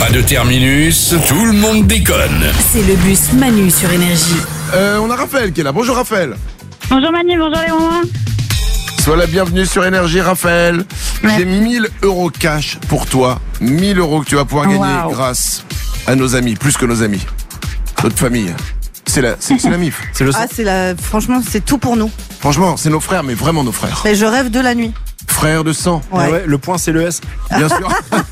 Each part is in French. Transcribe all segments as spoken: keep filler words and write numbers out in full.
Pas de terminus, tout le monde déconne. C'est le bus Manu sur Énergie. Euh, on a Raphaël qui est là. Bonjour Raphaël. Bonjour Manu, bonjour les mamans. Sois la bienvenue sur Énergie Raphaël. Merci. J'ai mille euros cash pour toi. mille euros que tu vas pouvoir gagner Wow. grâce à nos amis, plus que nos amis. Notre famille. C'est la, c'est, c'est la M I F. C'est le Ah, c'est la... Franchement, c'est tout pour nous. Franchement, c'est nos frères, mais vraiment nos frères. Mais je rêve de la nuit. Frères de sang, Ouais. Ah ouais, le point c'est le S. bien sûr.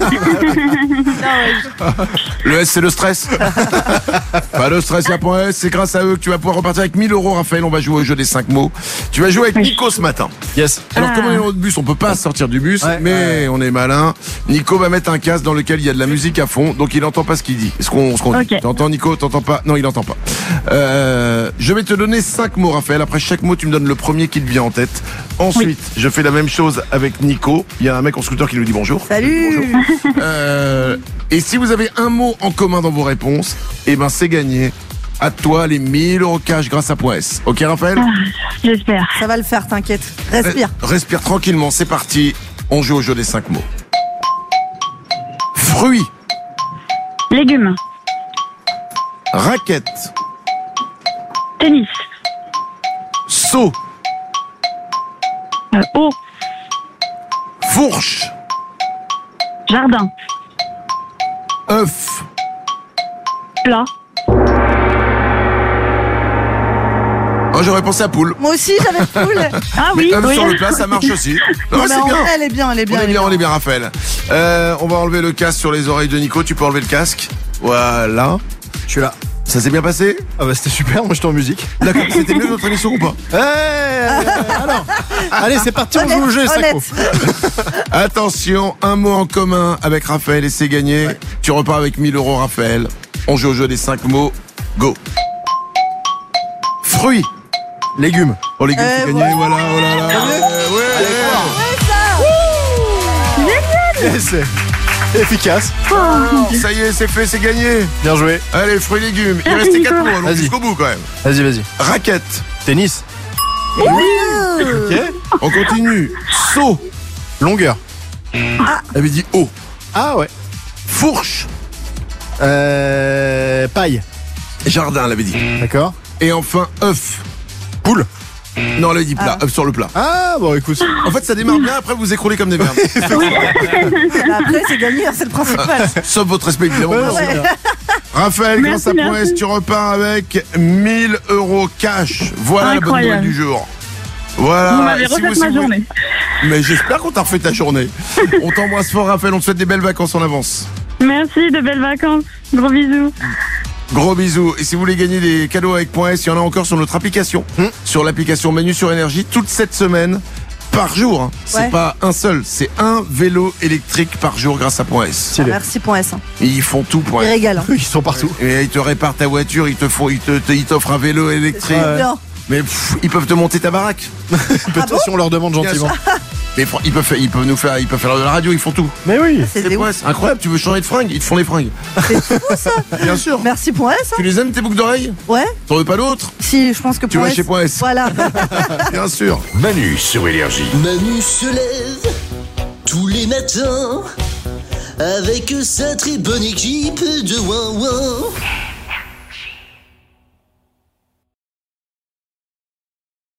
Le S, c'est le stress. Pas de stress, y a point S. C'est grâce à eux que tu vas pouvoir repartir avec mille euros, Raphaël. On va jouer au jeu des cinq mots. Tu vas jouer avec Nico ce matin. Yes. Alors, Ah. comme on est dans le bus, on peut pas sortir du bus, Ouais, mais ouais. on est malin. Nico va mettre un casque dans lequel il y a de la musique à fond, donc il n'entend pas ce qu'il dit. Ce qu'on, ce qu'on dit. Ok. T'entends, Nico? T'entends pas? Non, il n'entend pas. Euh, je vais te donner cinq mots, Raphaël. Après chaque mot, tu me donnes le premier qui te vient en tête. Ensuite, je fais la même chose avec Nico. Il y a un mec en scooter qui nous dit bonjour. Salut. Euh, et si vous avez un mot en commun dans vos réponses, eh ben c'est gagné. À toi les mille euros cash grâce à Point S. Ok, Raphaël? J'espère. Ça va le faire, t'inquiète. Respire. Re- Respire tranquillement, c'est parti. On joue au jeu des cinq mots. Fruits, Légumes, raquette, tennis, seau, euh, eau, fourche, jardin, œuf, plat. Oh, j'aurais pensé à poule. Moi aussi, j'avais poule. Ah oui, œuf oui. sur le plat, ça marche aussi. Non, Non, c'est mais on- bien. Elle est bien, elle est On bien. est elle bien, on est bien, Raphaël. Euh, on va enlever le casque sur les oreilles de Nico. Tu peux enlever le casque. Voilà. Je suis là. Ça s'est bien passé? Ah bah c'était super, moi j'étais en musique. D'accord. C'était mieux notre émission ou pas? Hey, alors, allez c'est parti, on joue au jeu, Honnête, cinq mots. honnête. Attention, un mot en commun avec Raphaël et c'est gagné. Tu repars avec mille euros, Raphaël. On joue au jeu des cinq mots. Go. Fruits. Légumes. Oh, les gars, Euh, c'est gagné. Voilà, oh là là. Ouais, ouais. Yes. Efficace. Ça y est, c'est fait, c'est gagné. Bien joué. Allez, fruits, légumes. Il Merci, restait quatre Nico. mots, allons Vas-y. jusqu'au bout quand même. Vas-y, vas-y. Raquette. Tennis. Ok. On continue. Seau. Longueur. Elle avait dit eau. Ah ouais. Fourche. Euh, paille. Jardin, elle avait dit. D'accord. Et enfin, œuf. Poule. Non, elle avait dit plat. œuf sur le plat. Ah bon, écoute. En fait, ça démarre bien, après vous écroulez comme des merdes. Bah, après, c'est gagné, c'est le principal. Sauf votre respect, évidemment. Ouais, Merci. ouais. Raphaël, grâce Merci, à Point S, merci. tu repars avec mille euros cash. Voilà la bonne Incroyable. nouvelle du jour. Voilà. Vous m'avez Et si refait vous- ma si vous- journée. Mais j'espère qu'on t'a refait ta journée. On t'embrasse fort, Raphaël. On te souhaite des belles vacances en avance. Merci, de belles vacances. Gros bisous. Gros bisous. Et si vous voulez gagner des cadeaux avec Point S, il y en a encore sur notre application. Hmm. Sur l'application Manu sur Énergie, toute cette semaine, par jour. hein. C'est Ouais. pas un seul, c'est un vélo électrique par jour grâce à Point S. Stylé. Merci, point S. Et ils font tout, Point Il S. régale. hein. Ils sont partout. Et ils te réparent ta voiture, ils te font, ils te, te- ils t'offrent un vélo électrique. Ouais. Bien. Mais pff, ils peuvent te monter ta baraque. Peut-être si on leur demande gentiment. Mais fr- ils peuvent, faire, ils peuvent nous faire, ils peuvent faire de la radio, ils font tout. Mais oui. C'est C'est des Point ouf. S. Incroyable. Tu veux changer de fringues, ils te font les fringues. C'est fou, ça. Bien sûr. Merci, point S. hein. Tu les aimes tes boucles d'oreilles? Ouais. T'en veux pas d'autres? Si, je pense que Tu point vas S. chez Point S. Voilà. Bien sûr. Manu sur Énergie. Manu se lève tous les matins avec sa très bonne équipe de Ouin Ouin.